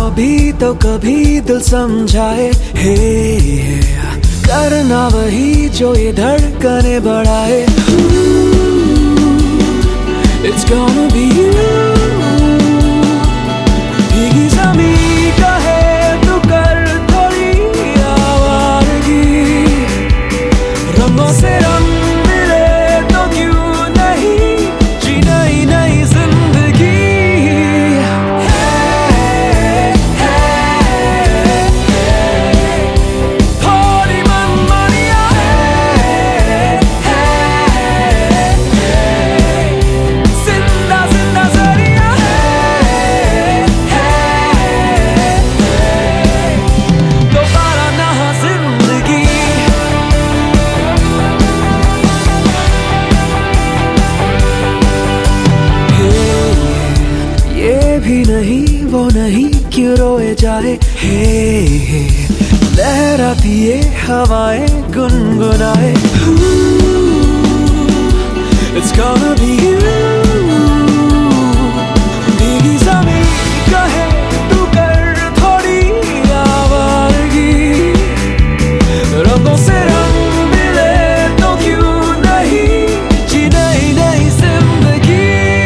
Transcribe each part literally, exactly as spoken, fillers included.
भी तो कभी दिल समझाए, हे करना वही जो ये धड़कने बढ़ाए। It's gonna be you। भीगी ज़मीं कहे तू कर थोड़ी आवारगी, रंगों से रंग मिले तो क्यों नहीं, जी नई नई जिंदगी। थोड़ी मनमानियाँ, जिंदा जिंदा ज़रिया, दोबारा ना जिंदगी। ये भी नहीं वो नहीं क्यों रोए जाए, हे लहराती ये हवाएं गुनगुनाए। It's gonna be you। भीगी ज़मीं कहे तू कर थोड़ी आवारगी, रंगों से रंग मिले तो क्यों नहीं, जी नई नई जिंदगी।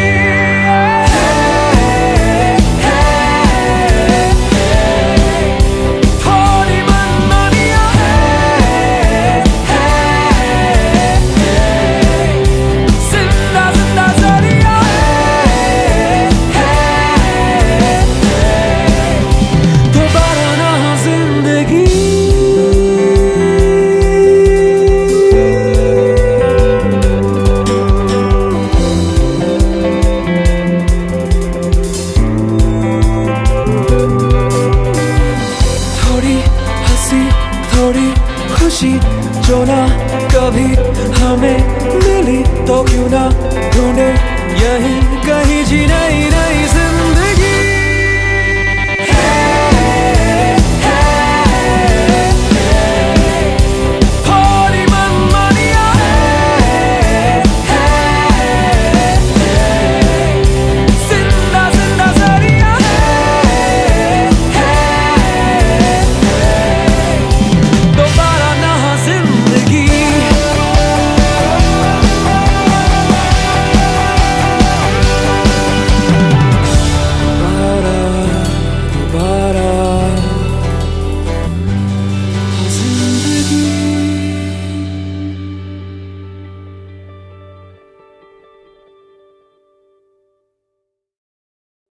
थोड़ी मनमानियाँ, जिंदा जिंदा ज़रिया, दोबारा ना जिंदगी। थोड़ी हंसी थोड़ी खुशी जो ना